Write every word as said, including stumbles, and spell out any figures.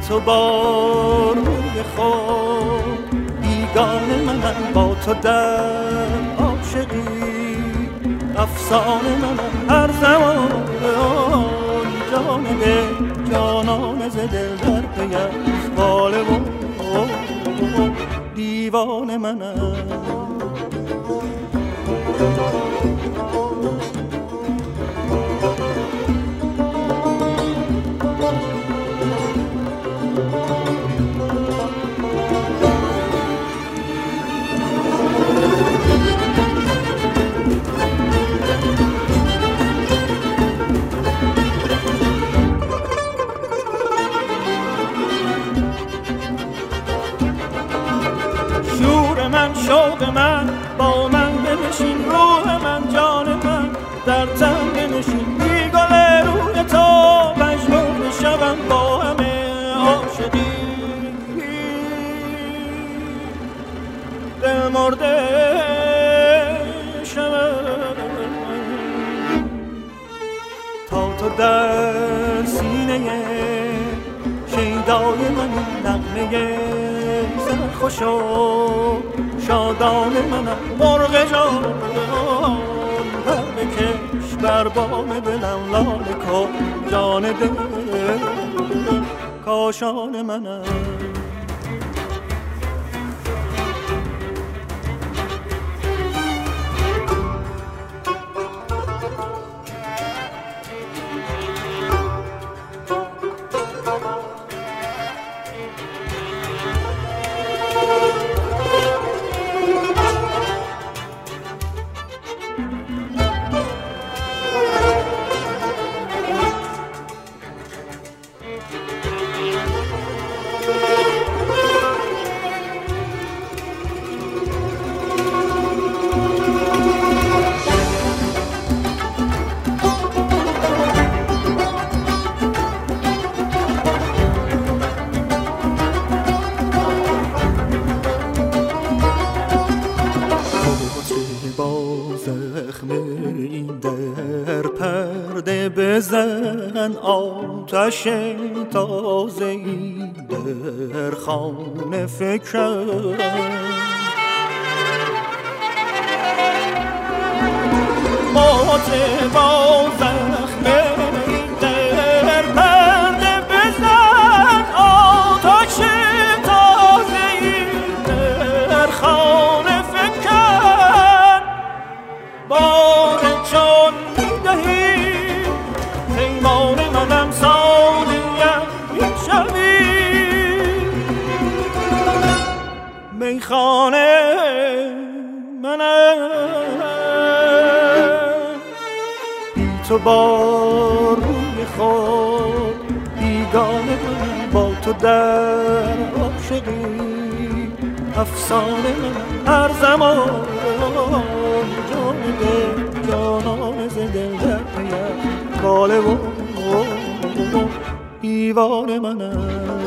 تو با روی خود بیگانه منم، با تو در عاشقی افسانه منم. هر زمان جان دل جانان ز دل در پیم واله و دیوانه منم. شوق من با من بنشین، روح من جان من در تن بنشین. بی گل روی تو مجنون شوم با همه عاشقی. دل مرده شوم تا تو در سینه شیدای من نغمه سرخوش و شادان منم. مرغ جان پر بکش بر بام دلم، لاله کن جان دل کاشان منم. بزن آتش تازه‌ای در خانه فکرم. موت با زخم در پرده بزن آتش تازه‌ای در خانه فکرم. بار چون می‌دهی پیمان منم سالیم شوی، میخانه منم. بی تو با روی خود بیگانه منم، با تو در عاشقی افسانه منم. هر زمان جان دل جانان ز دل در پیم واله و دیوانه منم.